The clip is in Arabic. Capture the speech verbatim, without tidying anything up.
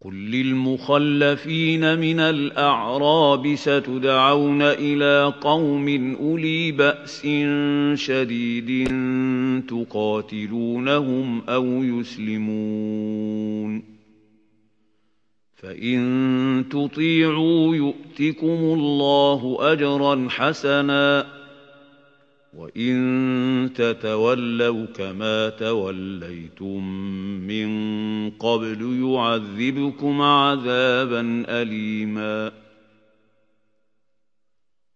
قل للمخلفين من الأعراب ستدعون إلى قوم أولي بأس شديد تقاتلونهم أو يسلمون فإن تطيعوا يؤتكم الله أجرا حسنا وإن تتولوا كما توليتم من قبل يعذبكم عذابا أليما